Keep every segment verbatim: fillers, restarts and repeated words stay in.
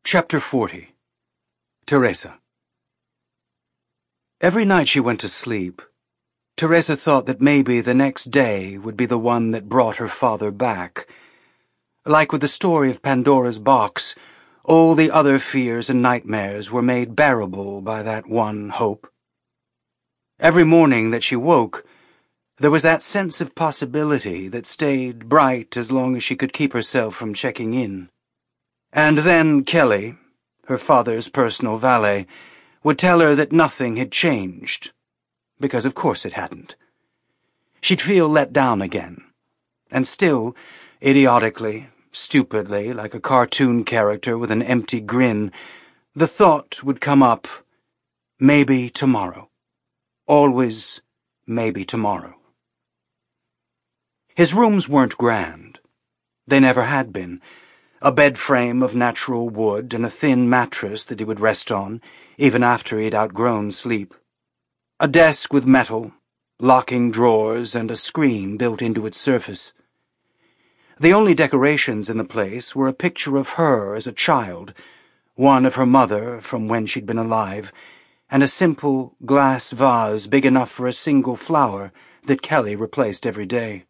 Chapter forty. Teresa. Every night she went to sleep, Teresa thought that maybe the next day would be the one that brought her father back. Like with the story of Pandora's box, all the other fears and nightmares were made bearable by that one hope. Every morning that she woke, there was that sense of possibility that stayed bright as long as she could keep herself from checking in. And then Kelly, her father's personal valet, would tell her that nothing had changed, because of course it hadn't. She'd feel let down again, and still, idiotically, stupidly, like a cartoon character with an empty grin, the thought would come up, maybe tomorrow. Always, maybe tomorrow. His rooms weren't grand. They never had been. A bed frame of natural wood and a thin mattress that he would rest on, even after he had outgrown sleep. A desk with metal, locking drawers, and a screen built into its surface. The only decorations in the place were a picture of her as a child, one of her mother from when she'd been alive, and a simple glass vase big enough for a single flower that Kelly replaced every day.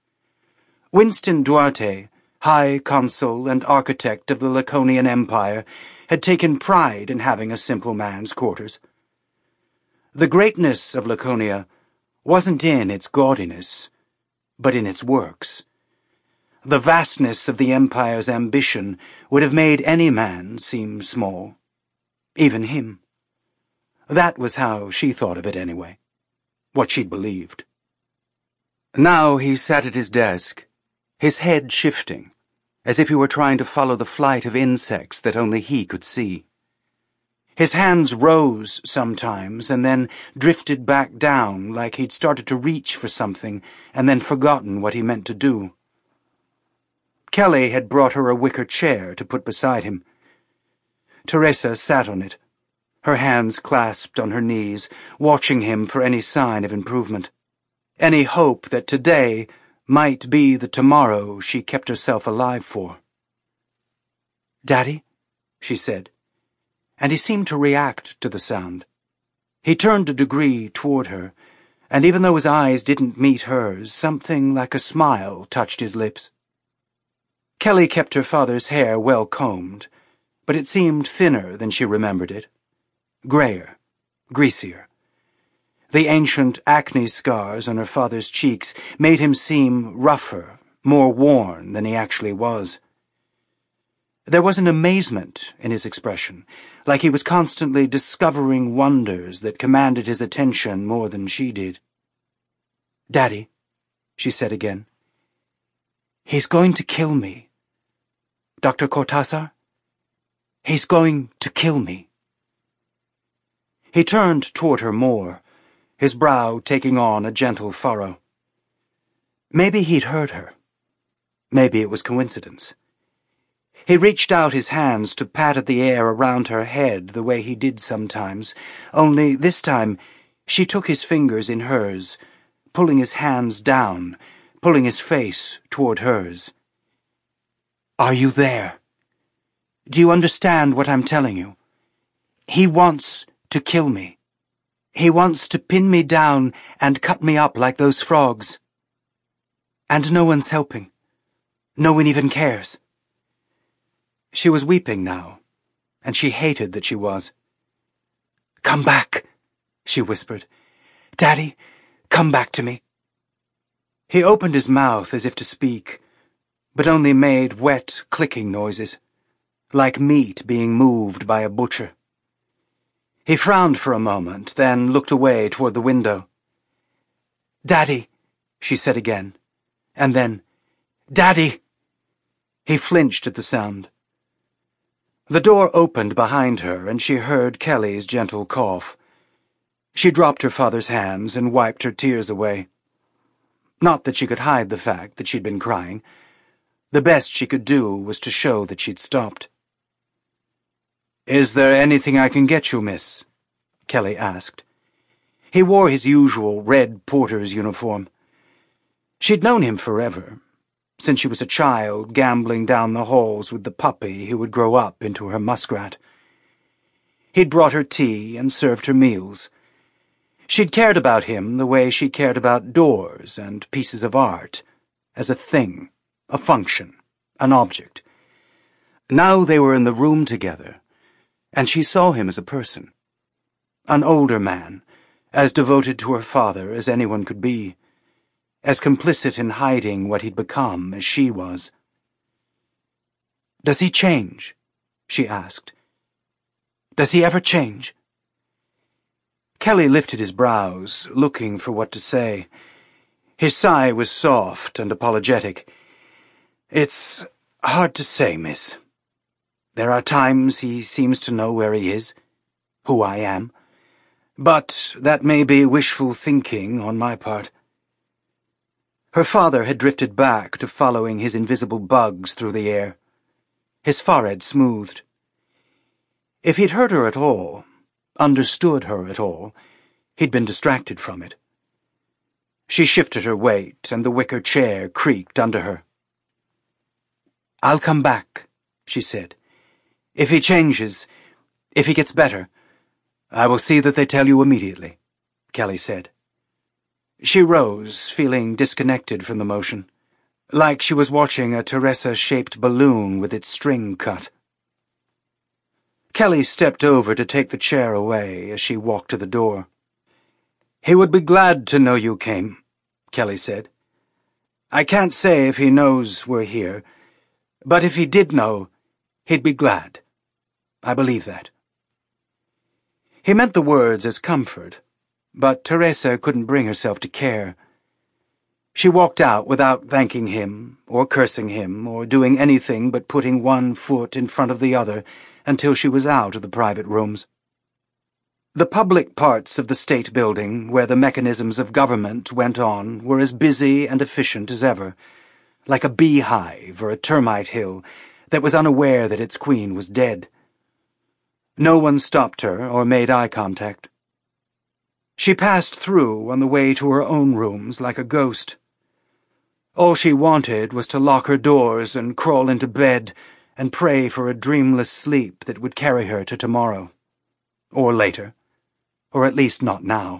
Winston Duarte, High Consul and architect of the Laconian Empire, had taken pride in having a simple man's quarters. The greatness of Laconia wasn't in its gaudiness, but in its works. The vastness of the Empire's ambition would have made any man seem small, even him. That was how she thought of it anyway, what she'd believed. Now he sat at his desk, his head shifting, as if he were trying to follow the flight of insects that only he could see. His hands rose sometimes and then drifted back down like he'd started to reach for something and then forgotten what he meant to do. Kelly had brought her a wicker chair to put beside him. Teresa sat on it, her hands clasped on her knees, watching him for any sign of improvement, any hope that today might be the tomorrow she kept herself alive for. "Daddy?" she said, and he seemed to react to the sound. He turned a degree toward her, and even though his eyes didn't meet hers, something like a smile touched his lips. Kelly kept her father's hair well combed, but it seemed thinner than she remembered it, grayer, greasier. The ancient acne scars on her father's cheeks made him seem rougher, more worn than he actually was. There was an amazement in his expression, like he was constantly discovering wonders that commanded his attention more than she did. "Daddy," she said again, "he's going to kill me. Doctor Cortázar, he's going to kill me." He turned toward her more, his brow taking on a gentle furrow. Maybe he'd heard her. Maybe it was coincidence. He reached out his hands to pat at the air around her head the way he did sometimes, only this time she took his fingers in hers, pulling his hands down, pulling his face toward hers. "Are you there? Do you understand what I'm telling you? He wants to kill me. He wants to pin me down and cut me up like those frogs. And no one's helping. No one even cares." She was weeping now, and she hated that she was. "Come back," she whispered. "Daddy, come back to me." He opened his mouth as if to speak, but only made wet, clicking noises, like meat being moved by a butcher. He frowned for a moment, then looked away toward the window. "Daddy," she said again, and then, "Daddy!" He flinched at the sound. The door opened behind her, and she heard Kelly's gentle cough. She dropped her father's hands and wiped her tears away. Not that she could hide the fact that she'd been crying. The best she could do was to show that she'd stopped. "Is there anything I can get you, miss?" Kelly asked. He wore his usual red porter's uniform. She'd known him forever. since she was a child gambling down the halls with the puppy who would grow up into her muskrat. He'd brought her tea and served her meals. She'd cared about him the way she cared about doors and pieces of art, as a thing, a function, an object. Now they were in the room together, and she saw him as a person. An older man, as devoted to her father as anyone could be, as complicit in hiding what he'd become as she was. "Does he change?" she asked. "Does he ever change?" Kelly lifted his brows, looking for what to say. His sigh was soft and apologetic. "It's hard to say, miss. There are times he seems to know where he is, who I am. But that may be wishful thinking on my part." Her father had drifted back to following his invisible bugs through the air, his forehead smoothed. If he'd heard her at all, understood her at all, he'd been distracted from it. She shifted her weight, and the wicker chair creaked under her. "I'll come back," she said. "If he changes, if he gets better, I will see that they tell you immediately," Kelly said. She rose, feeling disconnected from the motion, like she was watching a Teresa-shaped balloon with its string cut. Kelly stepped over to take the chair away as she walked to the door. "He would be glad to know you came," Kelly said. "I can't say if he knows we're here, but if he did know, he'd be glad. I believe that." He meant the words as comfort, but Teresa couldn't bring herself to care. She walked out without thanking him, or cursing him, or doing anything but putting one foot in front of the other until she was out of the private rooms. The public parts of the state building, where the mechanisms of government went on, were as busy and efficient as ever, like a beehive or a termite hill that was unaware that its queen was dead. No one stopped her or made eye contact. She passed through on the way to her own rooms like a ghost. All she wanted was to lock her doors and crawl into bed and pray for a dreamless sleep that would carry her to tomorrow. Or later. Or at least not now.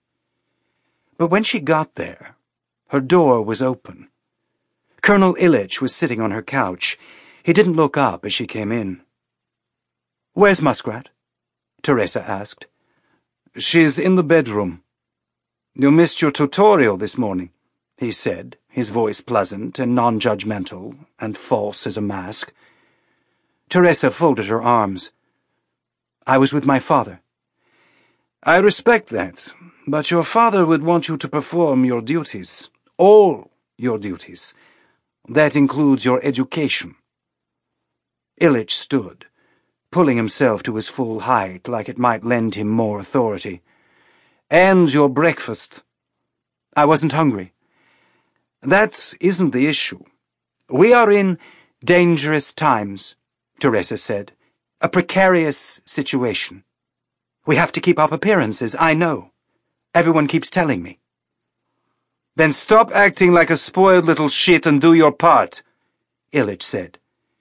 But when she got there, her door was open. Colonel Ilitch was sitting on her couch. He didn't look up as she came in. "Where's Muskrat?" Teresa asked. "She's in the bedroom." "You missed your tutorial this morning," he said, his voice pleasant and non-judgmental, and false as a mask. Teresa folded her arms. "I was with my father." "I respect that, but your father would want you to perform your duties, all your duties. That includes your education." Ilitch stood, pulling himself to his full height like it might lend him more authority. "And your breakfast." "I wasn't hungry." "That isn't the issue. We are in dangerous times," Teresa said. "A precarious situation. We have to keep up appearances, I know. Everyone keeps telling me." "Then stop acting like a spoiled little shit and do your part," Ilitch said.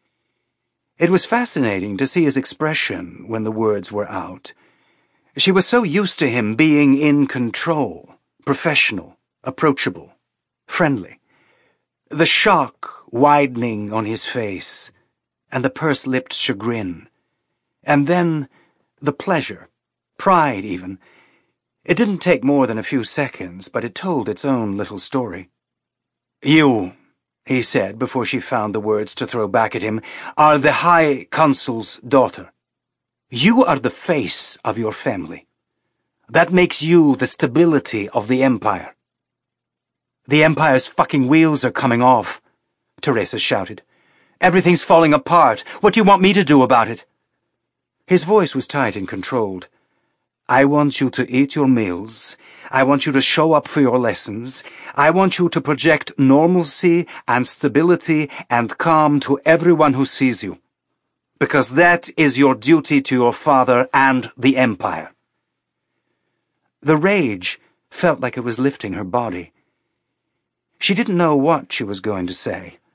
It was fascinating to see his expression when the words were out. She was so used to him being in control, professional, approachable, friendly. The shock widening on his face, and the purse-lipped chagrin. And then the pleasure, pride even. It didn't take more than a few seconds, but it told its own little story. "You," he said before she found the words to throw back at him, "are the High Consul's daughter. You are the face of your family. That makes you the stability of the Empire." "The Empire's fucking wheels are coming off," Teresa shouted. "Everything's falling apart. What do you want me to do about it?" His voice was tight and controlled. "I want you to eat your meals. I want you to show up for your lessons. I want you to project normalcy and stability and calm to everyone who sees you. Because that is your duty to your father and the Empire." The rage felt like it was lifting her body. She didn't know what she was going to say.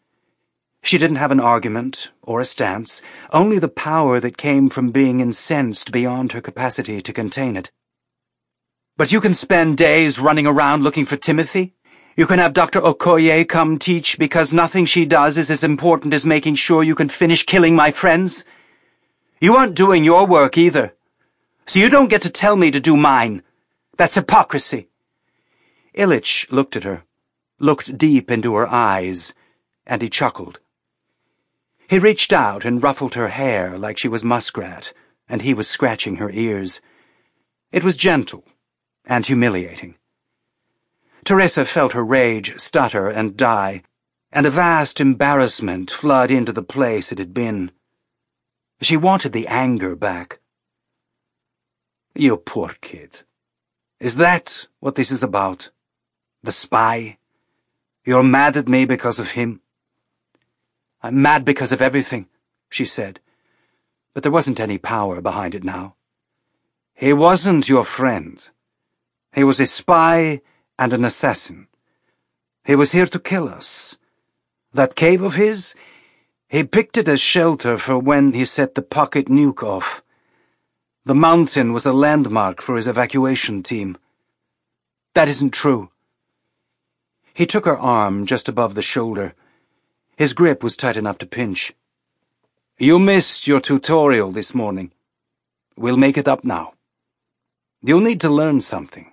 She didn't have an argument or a stance, only the power that came from being incensed beyond her capacity to contain it. But you can spend days running around looking for Timothy? You can have Doctor Okoye come teach because nothing she does is as important as making sure you can finish killing my friends? You aren't doing your work either, so you don't get to tell me to do mine. That's hypocrisy. Ilitch looked at her, looked deep into her eyes, and he chuckled. He reached out and ruffled her hair like she was muskrat, and he was scratching her ears. It was gentle and humiliating. Teresa felt her rage stutter and die, and a vast embarrassment flood into the place it had been. She wanted the anger back. You poor kid. Is that what this is about? The spy? You're mad at me because of him? I'm mad because of everything, she said, but there wasn't any power behind it now. He wasn't your friend. He was a spy and an assassin. He was here to kill us. That cave of his, he picked it as shelter for when he set the pocket nuke off. The mountain was a landmark for his evacuation team. That isn't true. He took her arm just above the shoulder. His grip was tight enough to pinch. You missed your tutorial this morning. We'll make it up now. You'll need to learn something.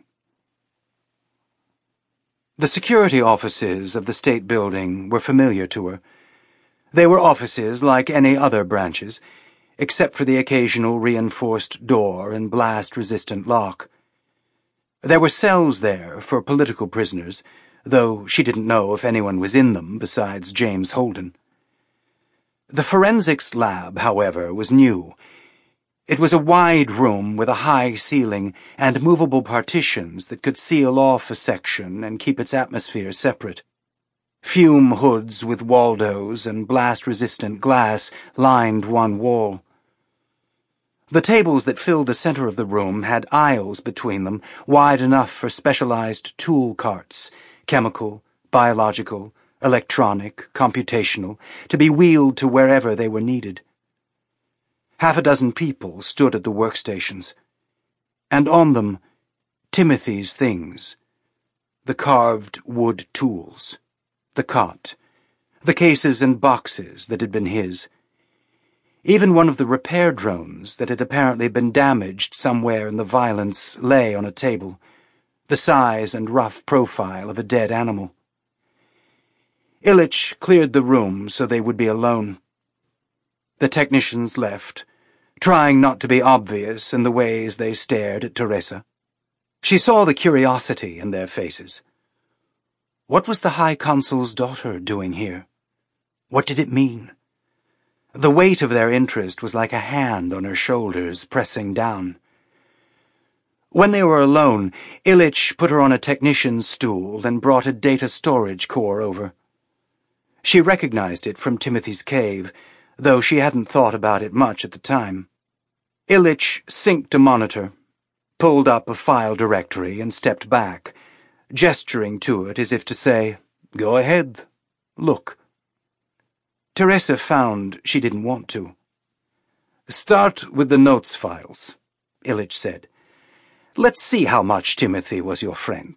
The security offices of the state building were familiar to her. They were offices like any other branches, except for the occasional reinforced door and blast-resistant lock. There were cells there for political prisoners, though she didn't know if anyone was in them besides James Holden. The forensics lab, however, was new. It was a wide room with a high ceiling and movable partitions that could seal off a section and keep its atmosphere separate. Fume hoods with Waldos and blast-resistant glass lined one wall. The tables that filled the center of the room had aisles between them, wide enough for specialized tool carts, chemical, biological, electronic, computational, to be wheeled to wherever they were needed. Half a dozen people stood at the workstations, and on them, Timothy's things, the carved wood tools, the cot, the cases and boxes that had been his. Even one of the repair drones that had apparently been damaged somewhere in the violence lay on a table, the size and rough profile of a dead animal. Ilitch cleared the room so they would be alone. The technicians left, trying not to be obvious in the ways they stared at Teresa. She saw the curiosity in their faces. What was the High Consul's daughter doing here? What did it mean? The weight of their interest was like a hand on her shoulders, pressing down. When they were alone, Ilitch put her on a technician's stool and brought a data storage core over. She recognized it from Timothy's cave, though she hadn't thought about it much at the time. Ilitch synced a monitor, pulled up a file directory, and stepped back, gesturing to it as if to say, "Go ahead, look." Teresa found she didn't want to. "Start with the notes files," Ilitch said. "Let's see how much Timothy was your friend."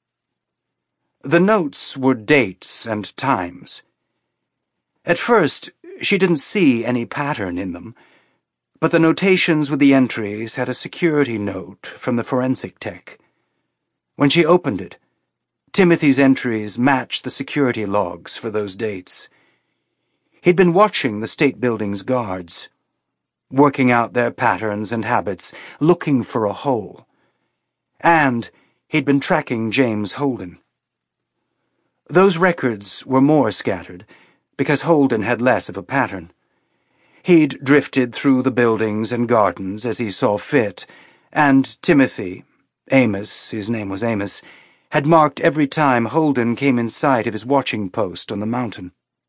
The notes were dates and times. At first, she didn't see any pattern in them, but the notations with the entries had a security note from the forensic tech. When she opened it, Timothy's entries matched the security logs for those dates. He'd been watching the state building's guards, working out their patterns and habits, looking for a hole. And he'd been tracking James Holden. Those records were more scattered, because Holden had less of a pattern. He'd drifted through the buildings and gardens as he saw fit, and Timothy, Amos, his name was Amos, had marked every time Holden came in sight of his watching post on the mountain.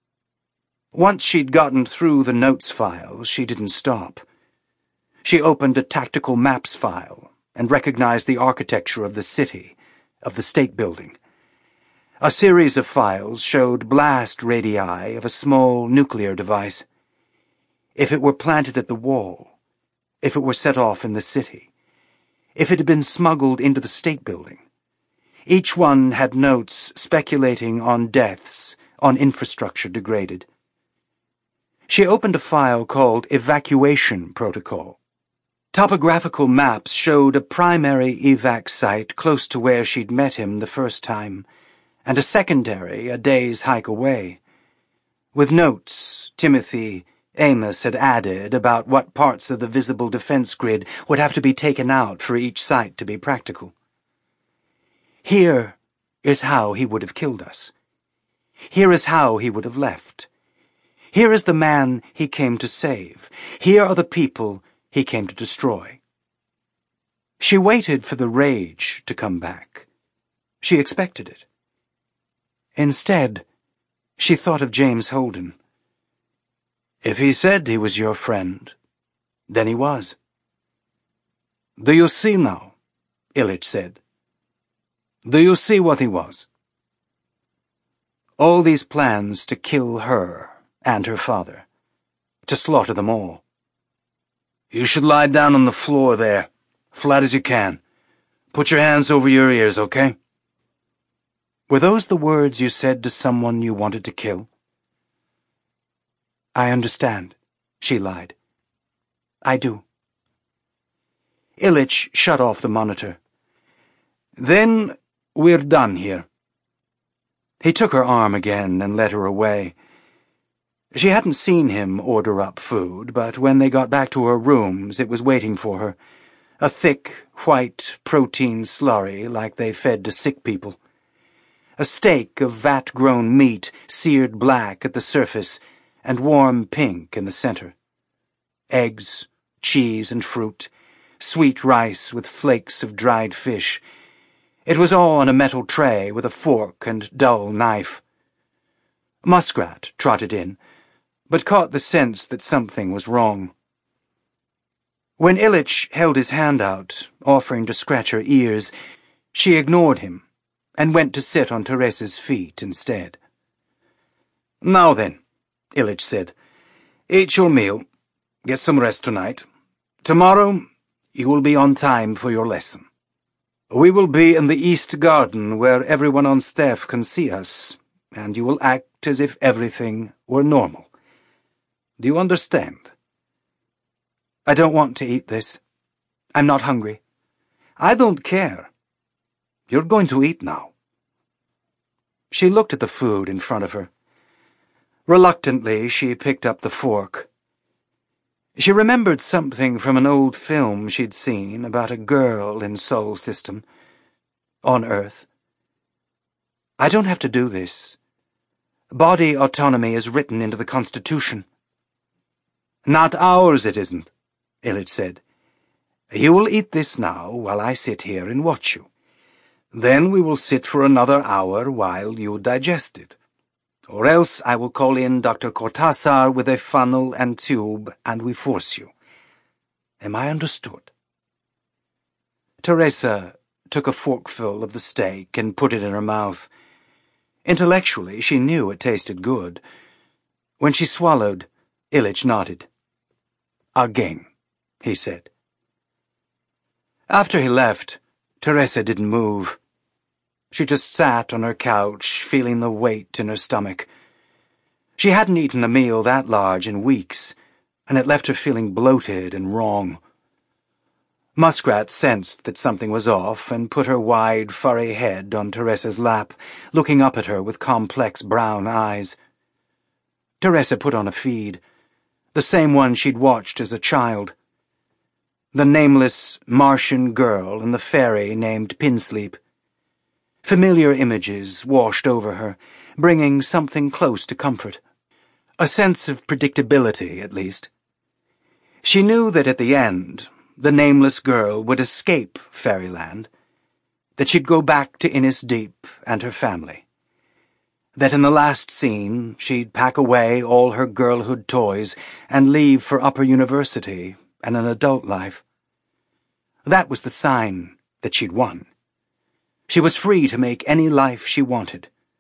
Once she'd gotten through the notes files, she didn't stop. She opened a tactical maps file and recognized the architecture of the city, of the state building. A series of files showed blast radii of a small nuclear device. If it were planted at the wall, if it were set off in the city, if it had been smuggled into the state building. Each one had notes speculating on deaths, on infrastructure degraded. She opened a file called Evacuation Protocol. Topographical maps showed a primary evac site close to where she'd met him the first time, and a secondary a day's hike away. With notes, Timothy Amos had added about what parts of the visible defense grid would have to be taken out for each site to be practical. Here is how he would have killed us. Here is how he would have left. Here is the man he came to save. Here are the people he came to destroy. She waited for the rage to come back. She expected it. Instead, she thought of James Holden. If he said he was your friend, then he was. Do you see now? Ilitch said. Do you see what he was? All these plans to kill her and her father, to slaughter them all. You should lie down on the floor there, flat as you can. Put your hands over your ears, okay? Were those the words you said to someone you wanted to kill? I understand, she lied. I do. Ilitch shut off the monitor. Then we're done here. He took her arm again and led her away. She hadn't seen him order up food, but when they got back to her rooms it was waiting for her, a thick, white protein slurry like they fed to sick people. A steak of vat-grown meat seared black at the surface and warm pink in the center. Eggs, cheese and fruit, sweet rice with flakes of dried fish. It was all on a metal tray with a fork and dull knife. Muskrat trotted in, but caught the sense that something was wrong. When Ilitch held his hand out, offering to scratch her ears, she ignored him and went to sit on Teresa's feet instead. Now then, Ilitch said, eat your meal. Get some rest tonight. Tomorrow you will be on time for your lesson. We will be in the East Garden where everyone on staff can see us, and you will act as if everything were normal. Do you understand? I don't want to eat this. I'm not hungry. I don't care. You're going to eat now. She looked at the food in front of her. Reluctantly, she picked up the fork. She remembered something from an old film she'd seen about a girl in Sol System, on Earth. I don't have to do this. Body autonomy is written into the Constitution. Not ours, it isn't, Ilitch said. You will eat this now while I sit here and watch you. Then we will sit for another hour while you digest it. Or else I will call in Doctor Cortázar with a funnel and tube, and we force you. Am I understood? Teresa took a forkful of the steak and put it in her mouth. Intellectually, she knew it tasted good. When she swallowed, Ilitch nodded. Again, he said. After he left, Teresa didn't move. She just sat on her couch, feeling the weight in her stomach. She hadn't eaten a meal that large in weeks, and it left her feeling bloated and wrong. Muskrat sensed that something was off and put her wide, furry head on Teresa's lap, looking up at her with complex brown eyes. Teresa put on a feed, the same one she'd watched as a child. The nameless Martian girl and the fairy named Pinsleep. Familiar images washed over her, bringing something close to comfort. A sense of predictability, at least. She knew that at the end, the nameless girl would escape Fairyland, that she'd go back to Innis Deep and her family, that in the last scene she'd pack away all her girlhood toys and leave for upper university and an adult life. That was the sign that she'd won. She was free to make any life she wanted,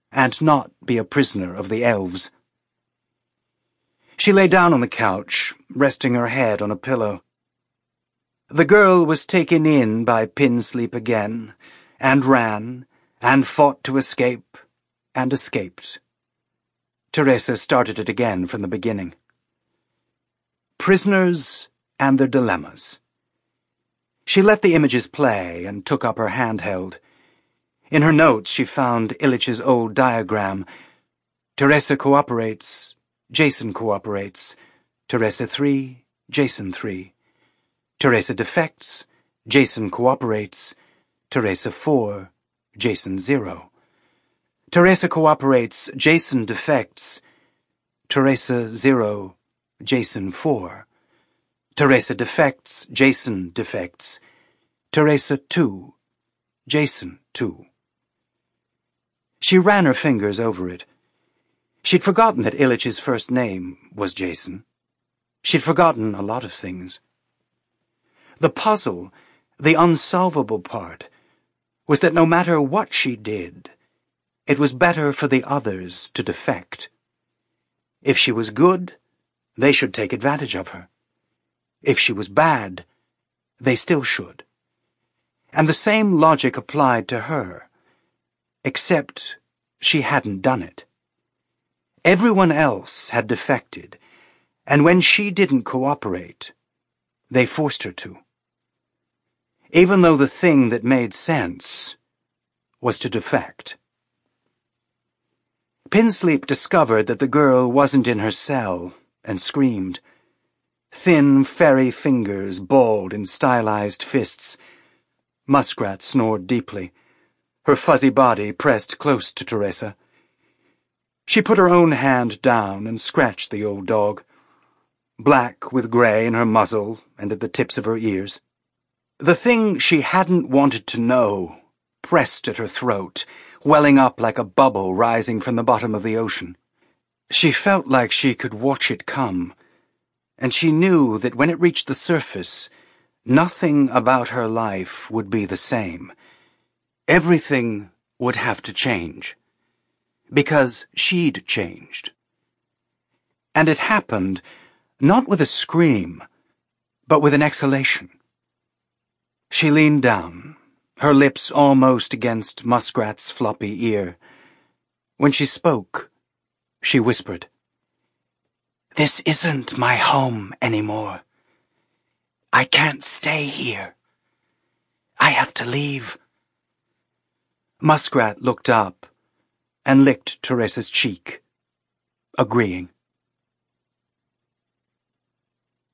and not be a prisoner of the elves. She lay down on the couch, resting her head on a pillow. The girl was taken in by Pinsleep again, and ran, and fought to escape, and escaped. Teresa started it again from the beginning. Prisoners and their dilemmas. She let the images play and took up her handheld. In her notes she found Illich's old diagram. Teresa cooperates, Jason cooperates. Teresa three, Jason three. Teresa defects, Jason cooperates. Teresa four, Jason zero. Teresa cooperates, Jason defects. Teresa zero, Jason four. Teresa defects, Jason defects. Teresa two, Jason two. She ran her fingers over it. She'd forgotten that Illich's first name was Jason. She'd forgotten a lot of things. The puzzle, the unsolvable part, was that no matter what she did, it was better for the others to defect. If she was good, they should take advantage of her. If she was bad, they still should. And the same logic applied to her, except she hadn't done it. Everyone else had defected, and when she didn't cooperate, they forced her to. Even though the thing that made sense was to defect. Pinsleep discovered that the girl wasn't in her cell and screamed. Thin, fairy fingers balled in stylized fists. Muskrat snored deeply, her fuzzy body pressed close to Teresa. She put her own hand down and scratched the old dog, black with grey in her muzzle and at the tips of her ears. The thing she hadn't wanted to know pressed at her throat, welling up like a bubble rising from the bottom of the ocean. She felt like she could watch it come, and she knew that when it reached the surface, nothing about her life would be the same. Everything would have to change, because she'd changed. And it happened not with a scream, but with an exhalation. She leaned down, her lips almost against Muskrat's floppy ear. When she spoke, she whispered, "This isn't my home anymore. I can't stay here. I have to leave." Muskrat looked up and licked Teresa's cheek, agreeing.